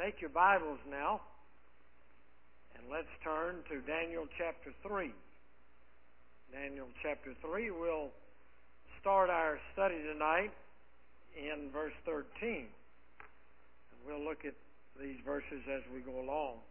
Take your Bibles now, and let's turn to Daniel chapter 3. Daniel chapter 3, we'll start our study tonight in verse 13. And we'll look at these verses as we go along.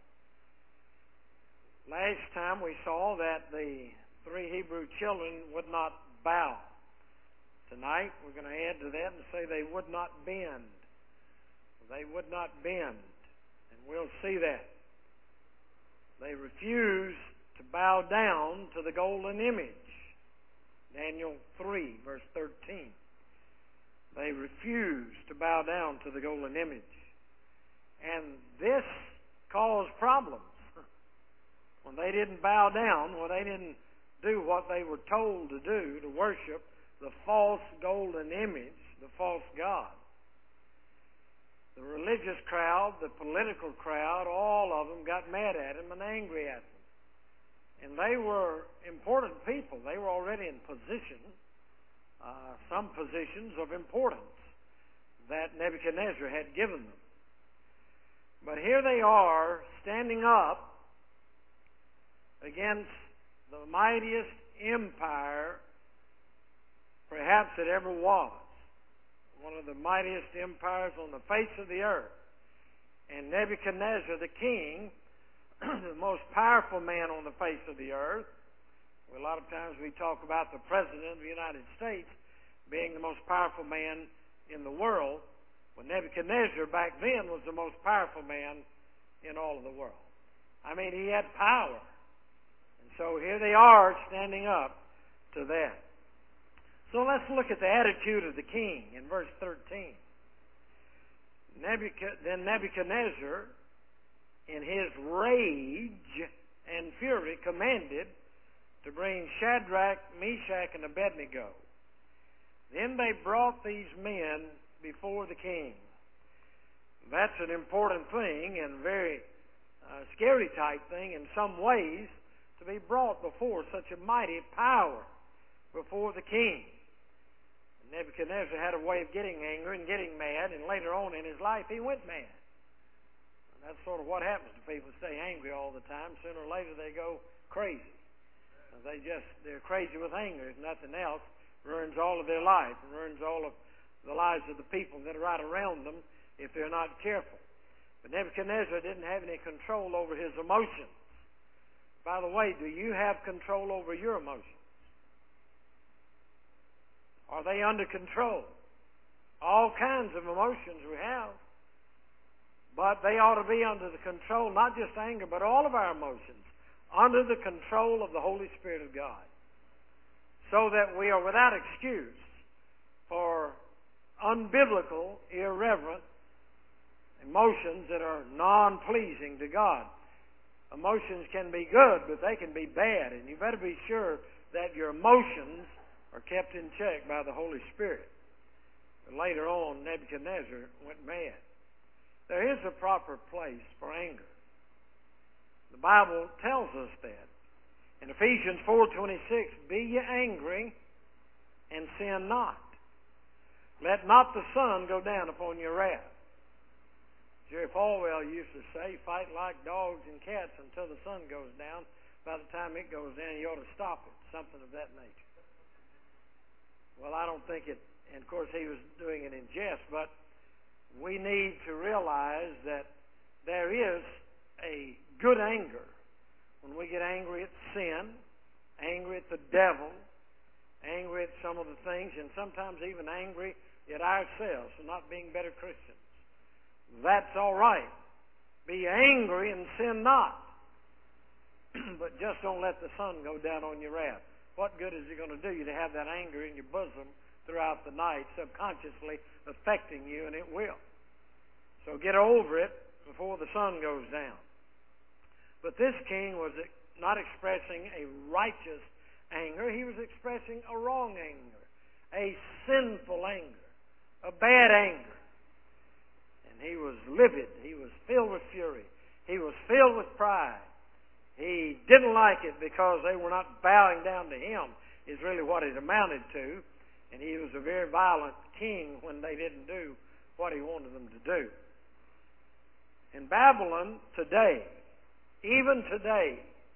Last time we saw that the three Hebrew children would not bow. Tonight we're going to add to that and say they would not bend. They would not bend. And we'll see that. They refused to bow down to the golden image. Daniel 3, verse 13. They refused to bow down to the golden image. And this caused problems. When they didn't bow down, when they didn't do what they were told to do, to worship the false golden image, the false god, the religious crowd, the political crowd, all of them got mad at him and angry at him. And they were important people. They were already in position, some positions of importance that Nebuchadnezzar had given them. But here they are standing up against the mightiest empire perhaps it ever was. One of the mightiest empires on the face of the earth. And Nebuchadnezzar, the king, the most powerful man on the face of the earth. A lot of times we talk about the President of the United States being the most powerful man in the world. Well, Nebuchadnezzar back then was the most powerful man in all of the world. I mean, he had power. And so here they are standing up to that. So let's look at the attitude of the king in verse 13. Then Nebuchadnezzar, in his rage and fury, commanded to bring Shadrach, Meshach, and Abednego. Then they brought these men before the king. That's an important thing and very scary type thing in some ways, to be brought before such a mighty power before the king. Nebuchadnezzar had a way of getting angry and getting mad, and later on in his life he went mad. And that's sort of what happens to people who stay angry all the time. Sooner or later they go crazy. They're crazy with anger, if nothing else. Ruins all of their life and ruins all of the lives of the people that are right around them if they're not careful. But Nebuchadnezzar didn't have any control over his emotions. By the way, do you have control over your emotions? Are they under control? All kinds of emotions we have. But they ought to be under the control, not just anger, but all of our emotions, under the control of the Holy Spirit of God. So that we are without excuse for unbiblical, irreverent emotions that are non-pleasing to God. Emotions can be good, but they can be bad. And you better be sure that your emotions are kept in check by the Holy Spirit. But later on, Nebuchadnezzar went mad. There is a proper place for anger. The Bible tells us that. In Ephesians 4:26, be ye angry and sin not. Let not the sun go down upon your wrath. Jerry Falwell used to say, fight like dogs and cats until the sun goes down. By the time it goes down, you ought to stop it. Something of that nature. Well, I don't think it, and of course he was doing it in jest, but we need to realize that there is a good anger. When we get angry at sin, angry at the devil, angry at some of the things, and sometimes even angry at ourselves for not being better Christians. That's all right. Be angry and sin not. But just don't let the sun go down on your wrath. What good is it going to do you to have that anger in your bosom throughout the night, subconsciously affecting you, and it will. So get over it before the sun goes down. But this king was not expressing a righteous anger. He was expressing a wrong anger, a sinful anger, a bad anger. And he was livid. He was filled with fury. He was filled with pride. He didn't like it because they were not bowing down to him, is really what it amounted to. And he was a very violent king when they didn't do what he wanted them to do. And Babylon today, even today,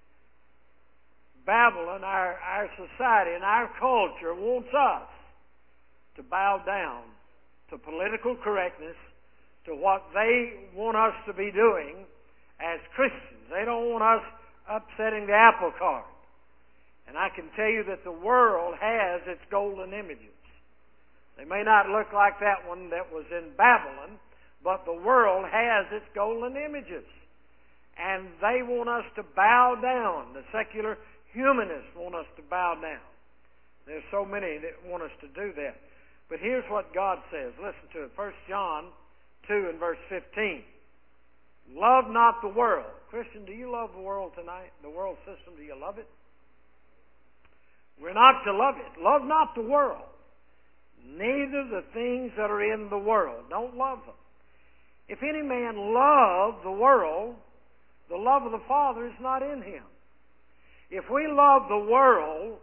Babylon, our society and our culture wants us to bow down to political correctness, to what they want us to be doing as Christians. They don't want us upsetting the apple cart. And I can tell you that the world has its golden images. They may not look like that one that was in Babylon, but the world has its golden images. And they want us to bow down. The secular humanists want us to bow down. There's so many that want us to do that. But here's what God says. Listen to it. 1 John 2 and verse 15. Love not the world. Christian, do you love the world tonight? The world system, do you love it? We're not to love it. Love not the world. Neither the things that are in the world. Don't love them. If any man love the world, the love of the Father is not in him. If we love the world,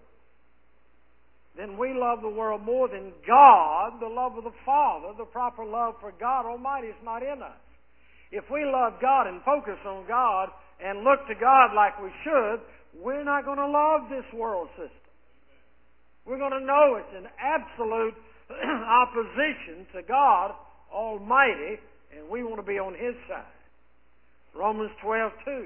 then we love the world more than God, the love of the Father. The proper love for God Almighty is not in us. If we love God and focus on God and look to God like we should, we're not going to love this world system. We're going to know it's an absolute opposition to God Almighty, and we want to be on His side. Romans 12:2.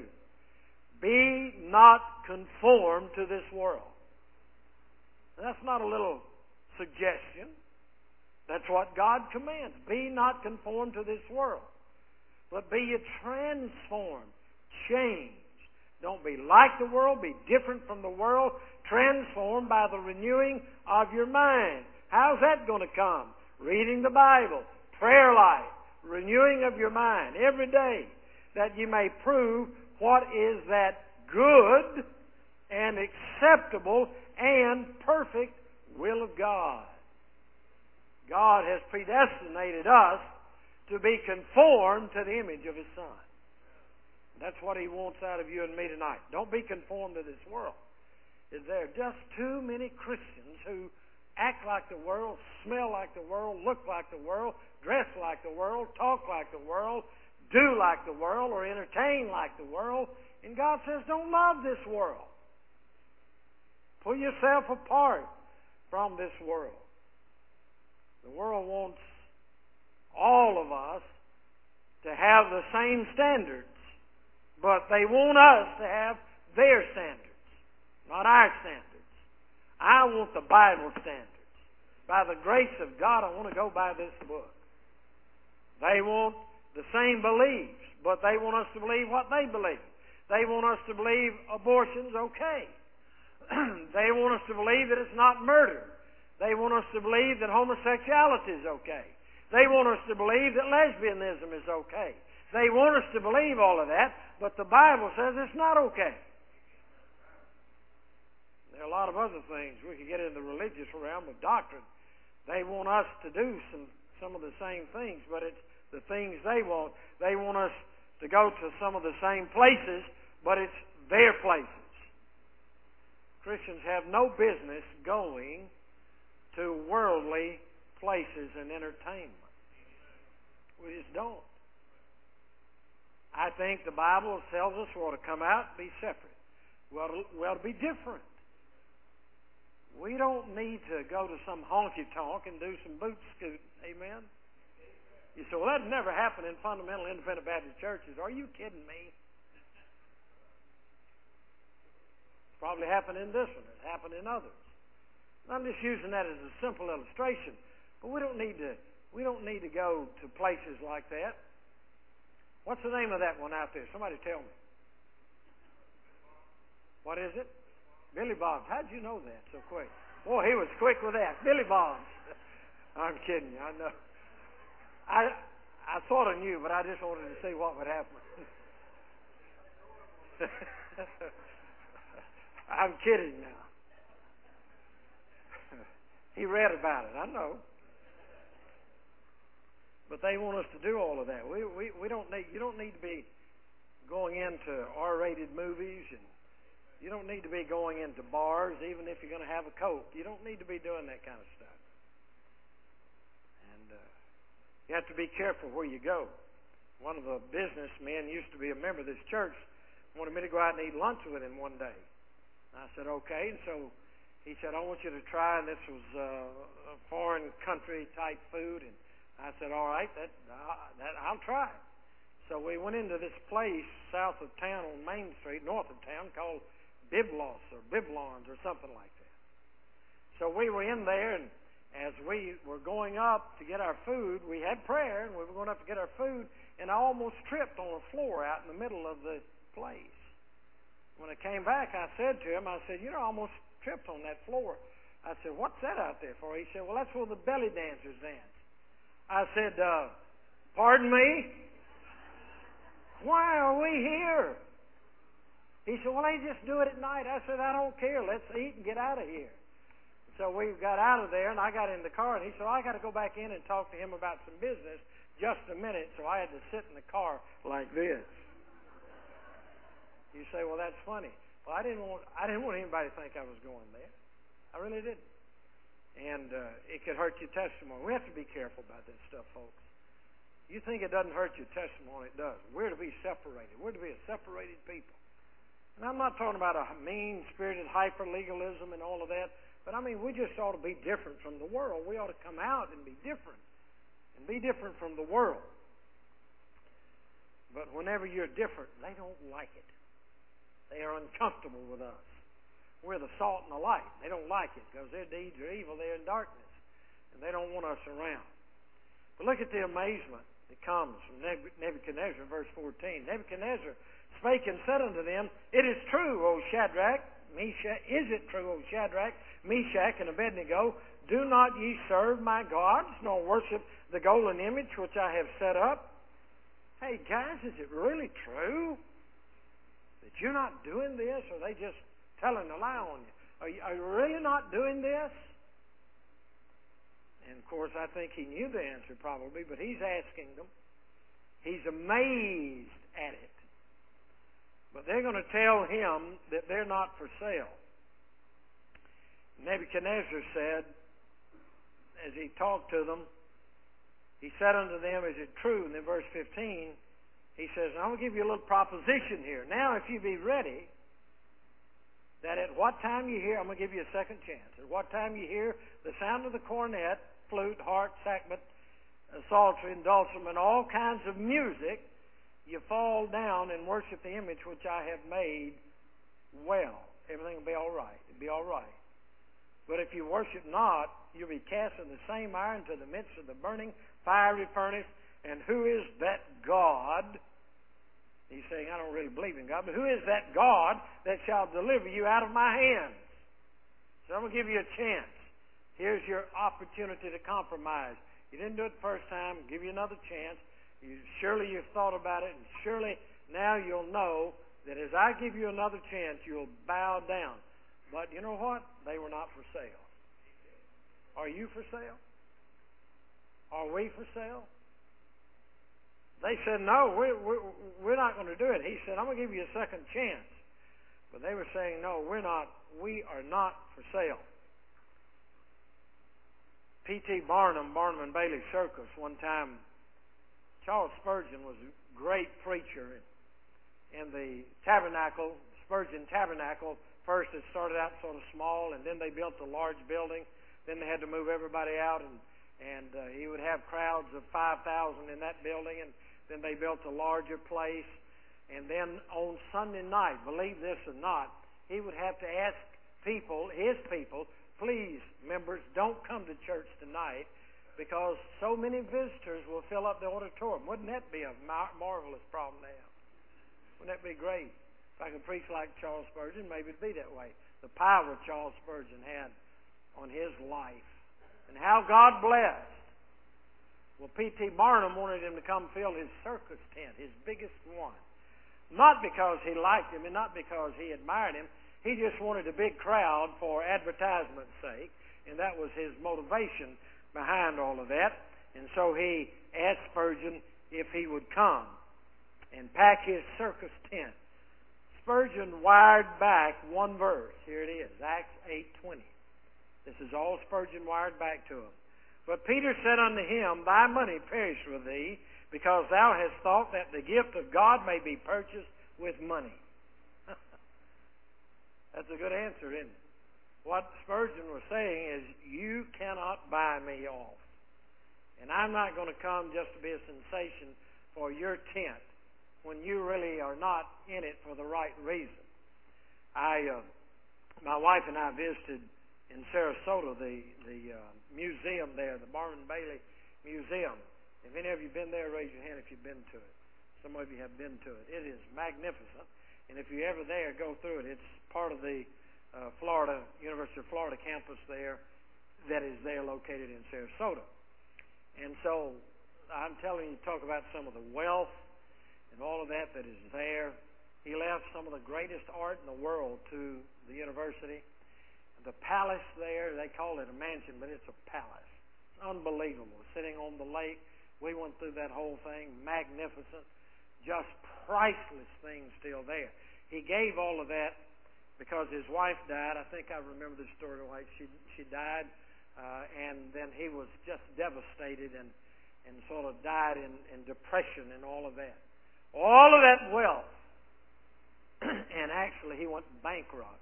Be not conformed to this world. That's not a little suggestion. That's what God commands. Be not conformed to this world, but be ye transformed, changed. Don't be like the world, be different from the world, transformed by the renewing of your mind. How's that going to come? Reading the Bible, prayer life, renewing of your mind every day, that you may prove what is that good and acceptable and perfect will of God. God has predestinated us to be conformed to the image of His Son. That's what He wants out of you and me tonight. Don't be conformed to this world. There are just too many Christians who act like the world, smell like the world, look like the world, dress like the world, talk like the world, do like the world, or entertain like the world. And God says, don't love this world. Pull yourself apart from this world. The world wants all of us to have the same standards, but they want us to have their standards, not our standards. I want the Bible standards. By the grace of God, I want to go by this book. They want the same beliefs, but they want us to believe what they believe. They want us to believe abortion's okay. They want us to believe that it's not murder. They want us to believe that homosexuality is okay. They want us to believe that lesbianism is okay. They want us to believe all of that, but the Bible says it's not okay. There are a lot of other things. We could get in the religious realm of doctrine. They want us to do some of the same things, but it's the things they want. They want us to go to some of the same places, but it's their places. Christians have no business going to worldly places and entertainment. We just don't. I think the Bible tells us we ought to come out and be separate. We ought to be different. We don't need to go to some honky-tonk and do some boot scooting. Amen? You say, well, that never happened in fundamental independent Baptist churches. Are you kidding me? It's probably happened in this one. It's happened in others. I'm just using that as a simple illustration. But we don't need to go to places like that. What's the name of that one out there? Somebody tell me. What is it? Billy Bob's. How'd you know that so quick? Boy, he was quick with that. Billy Bob's. I'm kidding you. I know. I thought I knew, but I just wanted to see what would happen. I'm kidding now. He read about it. I know. But they want us to do all of that. We don't need. You don't need to be going into R-rated movies, and you don't need to be going into bars, even if you're going to have a Coke. You don't need to be doing that kind of stuff. And you have to be careful where you go. one of the businessmen used to be a member of this church, wanted me to go out and eat lunch with him one day. I said, okay. And so he said, I want you to try, and this was a foreign country type food. And I said, all right, I'll try it. So we went into this place south of town on Main Street, north of town, called Biblos or Biblons or something like that. So we were in there, and as we were going up to get our food, we had prayer, and we were going up to get our food, and I almost tripped on the floor out in the middle of the place. When I came back, I said to him, I said, I almost tripped on that floor. I said, what's that out there for? He said, well, that's where the belly dancers dance. I said, pardon me? Why are we here? He said, well, they just do it at night. I said, I don't care. Let's eat and get out of here. So we got out of there, and I got in the car, and he said, I got to go back in and talk to him about some business. Just a minute. So I had to sit in the car like this. You say, well, that's funny. Well, I didn't want anybody to think I was going there. I really didn't. And it could hurt your testimony. We have to be careful about that stuff, folks. You think it doesn't hurt your testimony, it does. We're to be separated. We're to be a separated people. And I'm not talking about a mean-spirited hyper-legalism and all of that, but I mean, we just ought to be different from the world. We ought to come out and be different from the world. But whenever you're different, they don't like it. They are uncomfortable with us. We're the salt and the light. They don't like it because their deeds are evil. They're in darkness, and they don't want us around. But look at the amazement that comes from Nebuchadnezzar, verse 14. Nebuchadnezzar spake and said unto them, It is true, O Shadrach, Meshach, is it true, O Shadrach, Meshach, and Abednego, do not ye serve my gods, nor worship the golden image which I have set up? Hey, guys, is it really true that you're not doing this, or are they just telling a lie on you? Are you really not doing this? And, of course, I think he knew the answer probably, but he's asking them. He's amazed at it. But they're going to tell him that they're not for sale. Nebuchadnezzar said, as he talked to them, he said unto them, Is it true? And in verse 15, he says, I'm going to give you a little proposition here. Now, if you be ready, that at what time you hear, I'm going to give you a second chance. At what time you hear the sound of the cornet, flute, harp, sacment, psaltery, and dulcimer, all kinds of music, you fall down and worship the image which I have made well. Everything will be all right. It'll be all right. But if you worship not, you'll be cast in the same iron to the midst of the burning fiery furnace. And who is that God? He's saying, I don't really believe in God, but who is that God that shall deliver you out of my hands? So I'm going to give you a chance. Here's your opportunity to compromise. You didn't do it the first time. I'll give you another chance. Surely you've thought about it, and surely now you'll know that as I give you another chance, you'll bow down. But you know what? They were not for sale. Are you for sale? Are we for sale? They said, no, we're not going to do it. He said, I'm going to give you a second chance. But they were saying, no, we're not. We are not for sale. P.T. Barnum and Bailey Circus, one time, Charles Spurgeon was a great preacher in the tabernacle, Spurgeon Tabernacle. First it started out sort of small, and then they built a large building. Then they had to move everybody out, and he would have crowds of 5,000 in that building, and then they built a larger place. And then on Sunday night, believe this or not, he would have to ask people, his people, please, members, don't come to church tonight because so many visitors will fill up the auditorium. Wouldn't that be a marvelous problem to have? Wouldn't that be great? If I could preach like Charles Spurgeon, maybe it'd be that way. The power Charles Spurgeon had on his life and how God blessed. Well, P.T. Barnum wanted him to come fill his circus tent, his biggest one. Not because he liked him and not because he admired him. He just wanted a big crowd for advertisement's sake, and that was his motivation behind all of that. And so he asked Spurgeon if he would come and pack his circus tent. Spurgeon wired back one verse. Here it is, Acts 8:20. This is all Spurgeon wired back to him. But Peter said unto him, Thy money perish with thee, because thou hast thought that the gift of God may be purchased with money. That's a good answer, isn't it? What Spurgeon was saying is, you cannot buy me off. And I'm not going to come just to be a sensation for your tent when you really are not in it for the right reason. My wife and I visited in Sarasota the museum there, the Barnum Bailey Museum. If any of you been there, raise your hand if you've been to it. Some of you have been to it. It is magnificent. And if you're ever there, go through it. It's part of the University of Florida campus there that is there located in Sarasota. And so I'm telling you, talk about some of the wealth and all of that is there. He left some of the greatest art in the world to the university. The palace there, they call it a mansion, but it's a palace. It's unbelievable. Sitting on the lake, we went through that whole thing. Magnificent. Just priceless things still there. He gave all of that because his wife died. I think I remember the story right. She died, and then he was just devastated and sort of died in depression and all of that. All of that wealth. And actually he went bankrupt.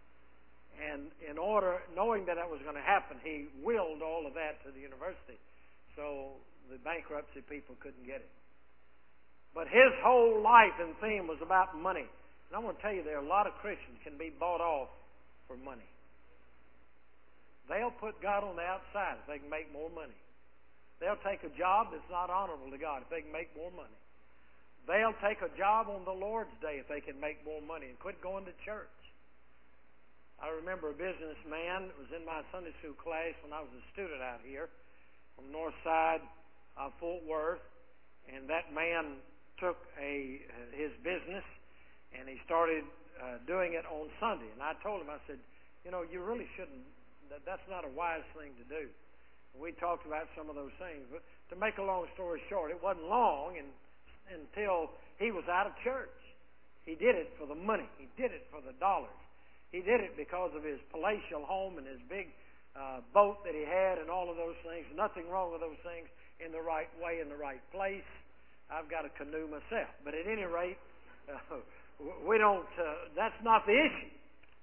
And in order, knowing that was going to happen, he willed all of that to the university. So the bankruptcy people couldn't get it. But his whole life and theme was about money. And I want to tell you, there are a lot of Christians can be bought off for money. They'll put God on the outside if they can make more money. They'll take a job that's not honorable to God if they can make more money. They'll take a job on the Lord's Day if they can make more money and quit going to church. I remember a businessman that was in my Sunday school class when I was a student out here from north side of Fort Worth, and that man took his business and he started doing it on Sunday. And I told him, I said, you really shouldn't, that's not a wise thing to do. We talked about some of those things, but to make a long story short, it wasn't long until he was out of church. He did it for the money. He did it for the dollars. He did it because of his palatial home and his big boat that he had and all of those things. Nothing wrong with those things in the right way, in the right place. I've got a canoe myself. But at any rate, we don't, that's not the issue.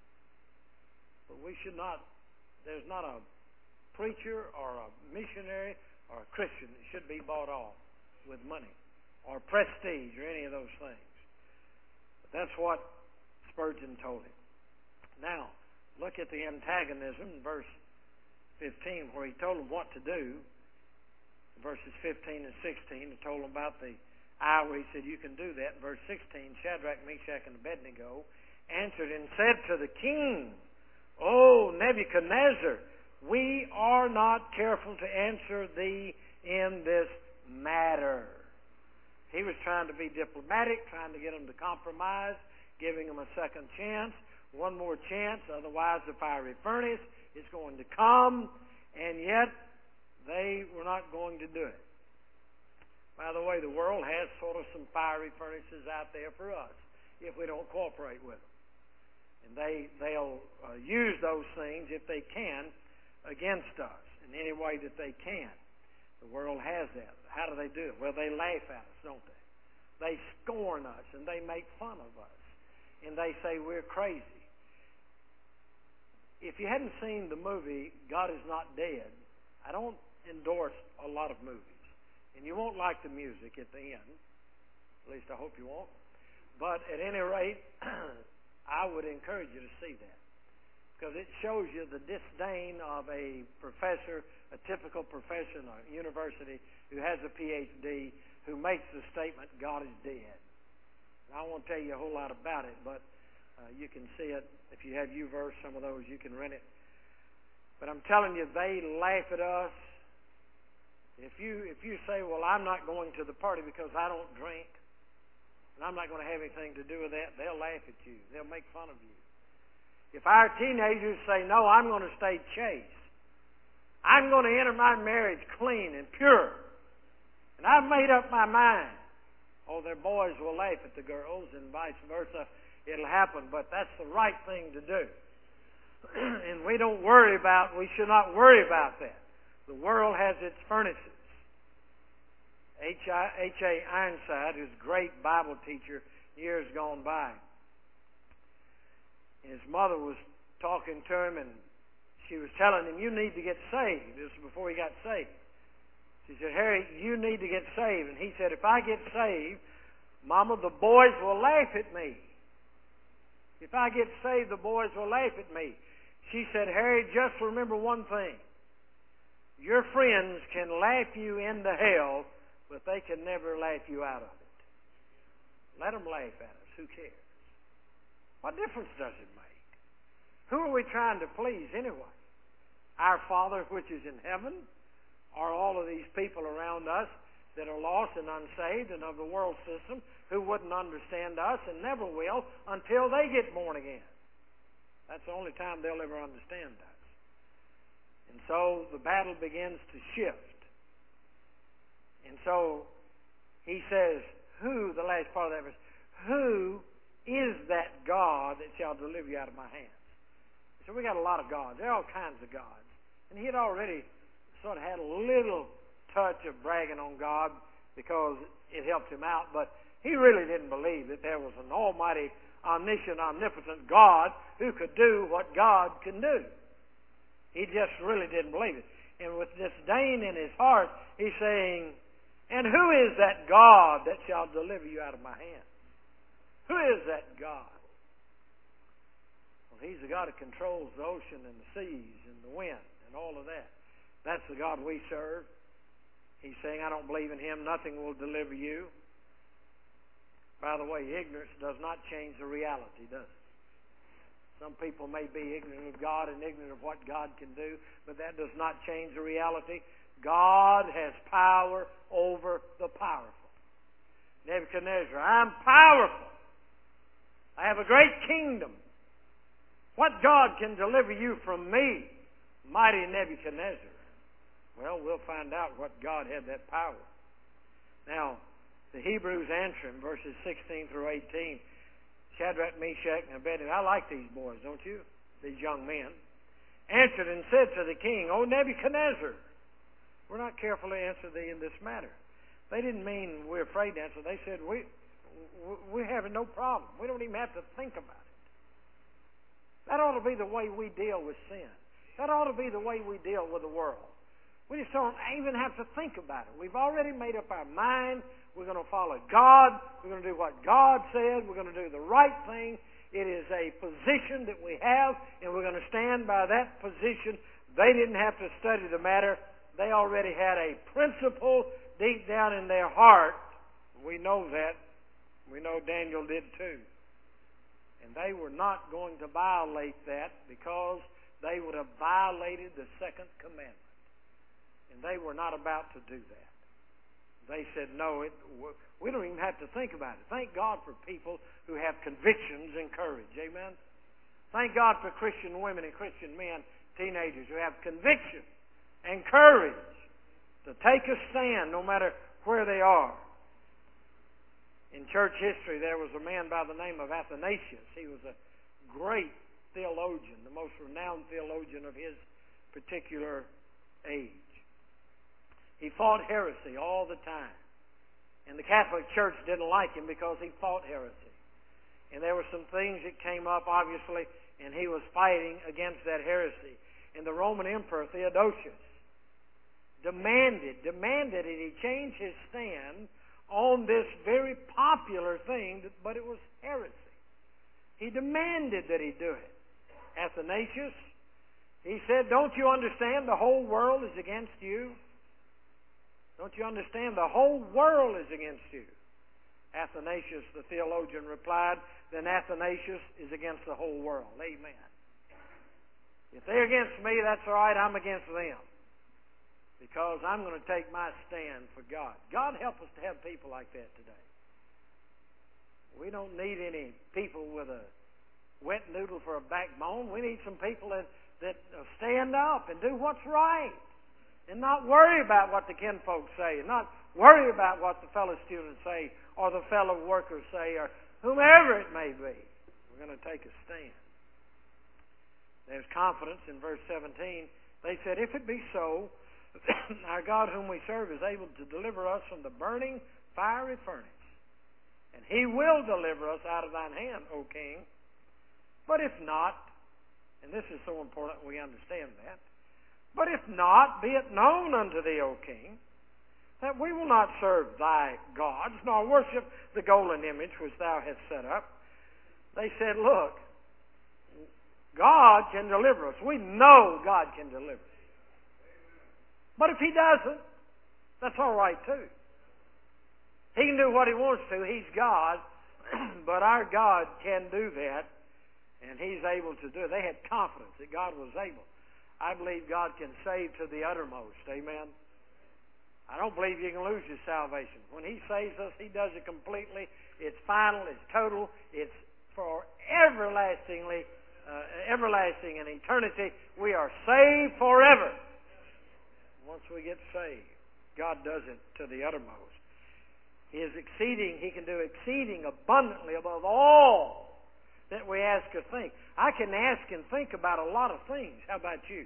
But we should not, there's not a preacher or a missionary or a Christian that should be bought off with money or prestige or any of those things. But that's what Spurgeon told him. Now, look at the antagonism in verse 15 where he told him what to do. Verses 15 and 16, he told him about the hour. He said, you can do that. In verse 16, Shadrach, Meshach, and Abednego answered and said to the king, O Nebuchadnezzar, we are not careful to answer thee in this matter. He was trying to be diplomatic, trying to get them to compromise, giving them a second chance. One more chance, otherwise the fiery furnace is going to come, and yet they were not going to do it. By the way, the world has sort of some fiery furnaces out there for us if we don't cooperate with them. And they'll use those things, if they can, against us in any way that they can. The world has that. How do they do it? Well, they laugh at us, don't they? They scorn us, and they make fun of us. And they say we're crazy. If you hadn't seen the movie God Is Not Dead, I don't endorse a lot of movies. And you won't like the music at the end. At least I hope you won't. But at any rate, I would encourage you to see that. Because it shows you the disdain of a professor, a typical professor in a university who has a PhD, who makes the statement, God is dead. And I won't tell you a whole lot about it, but you can see it. If you have YouVerse, some of those, you can rent it. But I'm telling you, they laugh at us. If you say, well, I'm not going to the party because I don't drink, and I'm not going to have anything to do with that, they'll laugh at you. They'll make fun of you. If our teenagers say, no, I'm going to stay chaste, I'm going to enter my marriage clean and pure, and I've made up my mind, oh, their boys will laugh at the girls, and vice versa. It'll happen, but that's the right thing to do. And we should not worry about that. The world has its furnaces. H.A. Ironside, who's a great Bible teacher years gone by, his mother was talking to him, and she was telling him, you need to get saved. This was before he got saved. She said, Harry, you need to get saved. And he said, if I get saved, Mama, the boys will laugh at me. If I get saved, the boys will laugh at me. She said, Harry, just remember one thing. Your friends can laugh you into hell, but they can never laugh you out of it. Let them laugh at us. Who cares? What difference does it make? Who are we trying to please anyway? Our Father which is in heaven? Or all of these people around us that are lost and unsaved and of the world system who wouldn't understand us and never will until they get born again? That's the only time they'll ever understand us. And so the battle begins to shift. And so he says, who, the last part of that verse, who is that God that shall deliver you out of my hands? So we got a lot of gods. There are all kinds of gods. And he had already sort of had a little touch of bragging on God because it helped him out, but he really didn't believe that there was an almighty, omniscient, omnipotent God who could do what God can do. He just really didn't believe it. And with disdain in his heart, he's saying, and who is that God that shall deliver you out of my hand? Who is that God? Well, he's the God that controls the ocean and the seas and the wind and all of that. That's the God we serve. He's saying, I don't believe in him. Nothing will deliver you. By the way, ignorance does not change the reality, does it? Some people may be ignorant of God and ignorant of what God can do, but that does not change the reality. God has power over the powerful. Nebuchadnezzar, I'm powerful. I have a great kingdom. What God can deliver you from me, mighty Nebuchadnezzar? Well, we'll find out what God had that power. Now, the Hebrews answer him, verses 16 through 18. Shadrach, Meshach, and Abednego. I like these boys, don't you? These young men. Answered and said to the king, O Nebuchadnezzar, we're not careful to answer thee in this matter. They didn't mean we're afraid to answer. They said, we're having no problem. We don't even have to think about it. That ought to be the way we deal with sin. That ought to be the way we deal with the world. We just don't even have to think about it. We've already made up our mind. We're going to follow God. We're going to do what God said. We're going to do the right thing. It is a position that we have, and we're going to stand by that position. They didn't have to study the matter. They already had a principle deep down in their heart. We know that. We know Daniel did too. And they were not going to violate that because they would have violated the second commandment. And they were not about to do that. They said, no, we don't even have to think about it. Thank God for people who have convictions and courage. Amen? Thank God for Christian women and Christian men, teenagers who have conviction and courage to take a stand no matter where they are. In church history, there was a man by the name of Athanasius. He was a great theologian, the most renowned theologian of his particular age. He fought heresy all the time. And the Catholic Church didn't like him because he fought heresy. And there were some things that came up, obviously, and he was fighting against that heresy. And the Roman Emperor, Theodosius, demanded that he change his stand on this very popular thing, but it was heresy. He demanded that he do it. Athanasius, he said, don't you understand the whole world is against you? Don't you understand the whole world is against you? Athanasius, the theologian, replied, then Athanasius is against the whole world. Amen. If they're against me, that's all right. I'm against them. Because I'm going to take my stand for God. God help us to have people like that today. We don't need any people with a wet noodle for a backbone. We need some people that stand up and do what's right. And not worry about what the kinfolk say. And not worry about what the fellow students say or the fellow workers say or whomever it may be. We're going to take a stand. There's confidence in verse 17. They said, if it be so, Our God whom we serve is able to deliver us from the burning fiery furnace, and He will deliver us out of thine hand, O King. But if not, and this is so important we understand that, but if not, be it known unto thee, O King, that we will not serve thy gods, nor worship the golden image which thou hast set up. They said, look, God can deliver us. We know God can deliver us. But if He doesn't, that's all right too. He can do what He wants to. He's God. But our God can do that, and He's able to do it. They had confidence that God was able. I believe God can save to the uttermost. Amen. I don't believe you can lose your salvation. When He saves us, He does it completely. It's final. It's total. It's for everlasting in eternity. We are saved forever. Once we get saved, God does it to the uttermost. He can do exceeding abundantly above all that we ask or think. I can ask and think about a lot of things. How about you?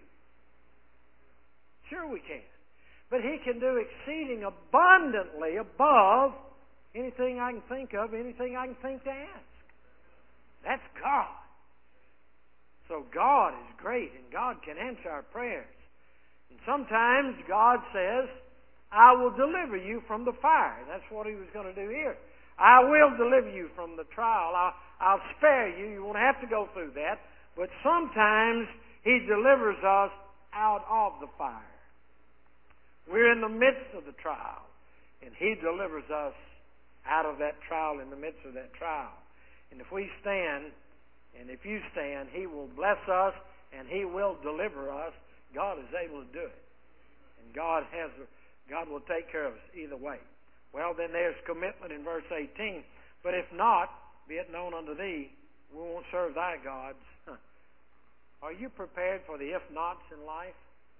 Sure we can. But He can do exceeding abundantly above anything I can think of, anything I can think to ask. That's God. So God is great, and God can answer our prayers. And sometimes God says, I will deliver you from the fire. That's what He was going to do here. I will deliver you from the trial. I'll spare you. You won't have to go through that. But sometimes He delivers us out of the fire. We're in the midst of the trial, and He delivers us out of that trial, in the midst of that trial. And if we stand, and if you stand, He will bless us, and He will deliver us. God is able to do it. And God will take care of us either way. Well, then there's commitment in verse 18. But if not, be it known unto thee, we won't serve thy gods. Are you prepared for the if-nots in life?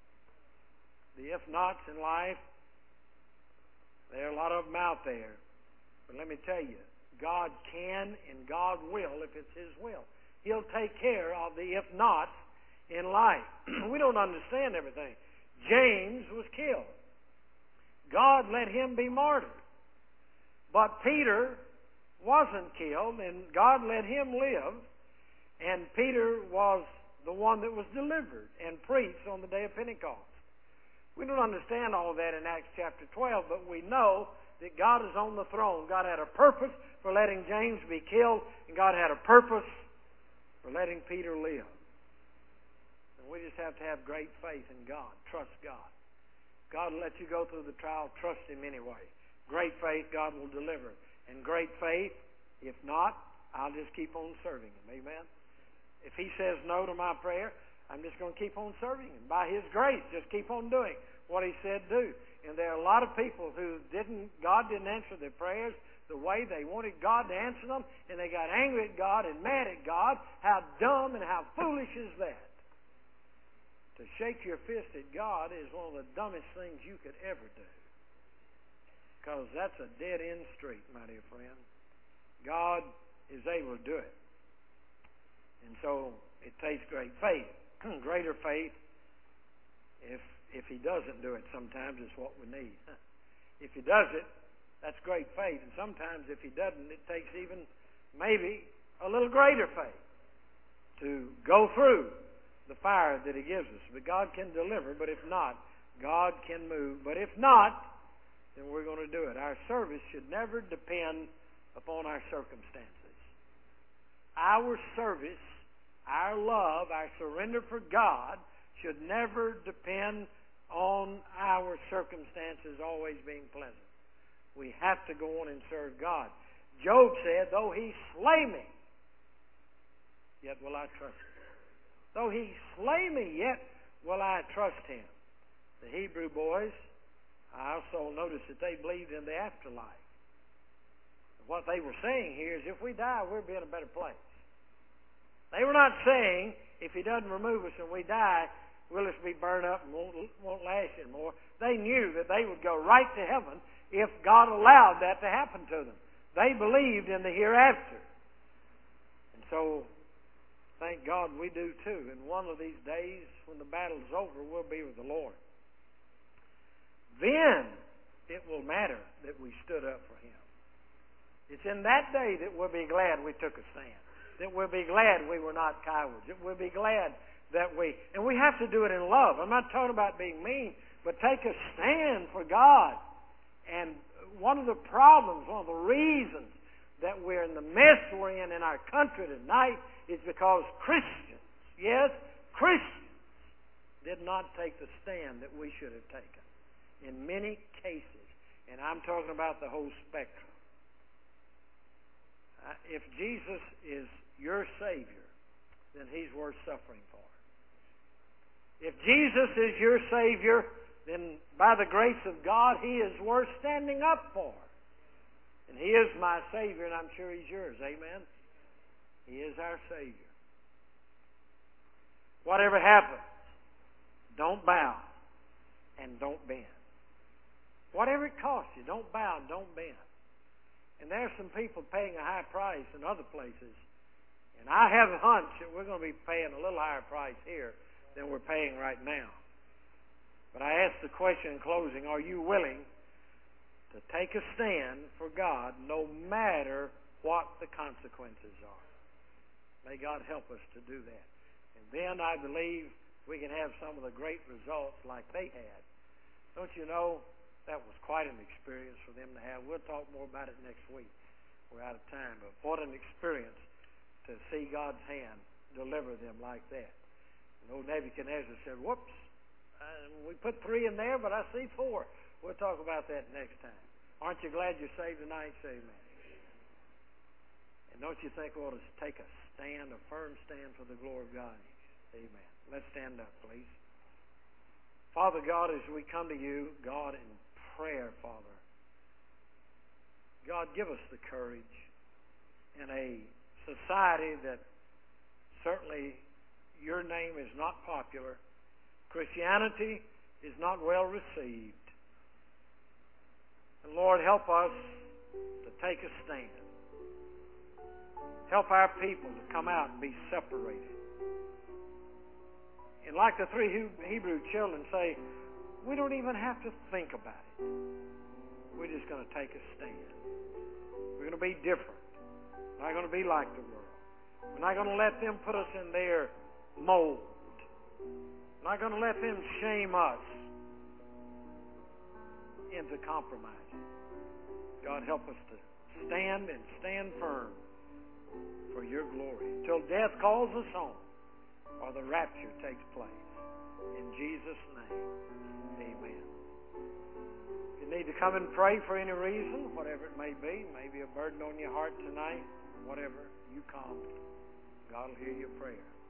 The if-nots in life, there are a lot of them out there. But let me tell you, God can and God will if it's His will. He'll take care of the if-nots in life. We don't understand everything. James was killed. God let him be martyred. But Peter wasn't killed, and God let him live. And Peter was the one that was delivered and preached on the day of Pentecost. We don't understand all of that in Acts chapter 12, but we know that God is on the throne. God had a purpose for letting James be killed, and God had a purpose for letting Peter live. And we just have to have great faith in God. Trust God. God will let you go through the trial. Trust Him anyway. Great faith, God will deliver. And great faith, if not, I'll just keep on serving Him. Amen? If He says no to my prayer, I'm just going to keep on serving Him. By His grace, just keep on doing what He said do. And there are a lot of people who God didn't answer their prayers the way they wanted God to answer them, and they got angry at God and mad at God. How dumb and how foolish is that? To shake your fist at God is one of the dumbest things you could ever do. Because that's a dead-end street, my dear friend. God is able to do it. And so it takes great faith. Greater faith, if He doesn't do it sometimes, is what we need. If He does it, that's great faith. And sometimes if He doesn't, it takes even maybe a little greater faith to go through the fire that He gives us. But God can deliver, but if not, God can move. But if not, then we're going to do it. Our service should never depend upon our circumstances. Our service, our love, our surrender for God should never depend on our circumstances always being pleasant. We have to go on and serve God. Job said, though He slay me, yet will I trust Him. Though He slay me, yet will I trust Him. The Hebrew boys, I also noticed that they believed in the afterlife. What they were saying here is if we die, we'll be in a better place. They were not saying if He doesn't remove us and we die, we'll just be burned up and won't last anymore. They knew that they would go right to heaven if God allowed that to happen to them. They believed in the hereafter. And so, thank God we do too. And one of these days, when the battle's over, we'll be with the Lord. then it will matter that we stood up for Him. It's in that day that we'll be glad we took a stand, that we'll be glad we were not cowards, that we'll be glad that and we have to do it in love. I'm not talking about being mean, but take a stand for God. And one of the problems, one of the reasons that we're in the mess we're in our country tonight is because Christians, yes, Christians, did not take the stand that we should have taken in many cases. And I'm talking about the whole spectrum. If Jesus is your Savior, then He's worth suffering for. If Jesus is your Savior, then by the grace of God, He is worth standing up for. And He is my Savior, and I'm sure He's yours. Amen? He is our Savior. Whatever happens, don't bow and don't bend. Whatever it costs you, don't bow and don't bend. And there are some people paying a high price in other places. And I have a hunch that we're going to be paying a little higher price here than we're paying right now. But I ask the question in closing, are you willing to take a stand for God no matter what the consequences are? May God help us to do that. And then I believe we can have some of the great results like they had. Don't you know, that was quite an experience for them to have. We'll talk more about it next week. We're out of time. But what an experience to see God's hand deliver them like that. And old Nebuchadnezzar said, whoops, we put 3 in there, but I see 4. We'll talk about that next time. Aren't you glad you're saved tonight? Say amen. And don't you think we ought to take a stand, a firm stand for the glory of God? Amen. Let's stand up, please. Father God, as we come to you, God, in prayer, Father, God, give us the courage in a society that certainly your name is not popular. Christianity is not well received. And Lord, help us to take a stand. Help our people to come out and be separated. And like the 3 Hebrew children say, we don't even have to think about it. We're just going to take a stand. We're going to be different. We're not going to be like the world. We're not going to let them put us in their mold. We're not going to let them shame us into compromising. God, help us to stand and stand firm for your glory till death calls us home or the rapture takes place. In Jesus' name, amen. If you need to come and pray for any reason, whatever it may be a burden on your heart tonight, whatever, you come. God will hear your prayer.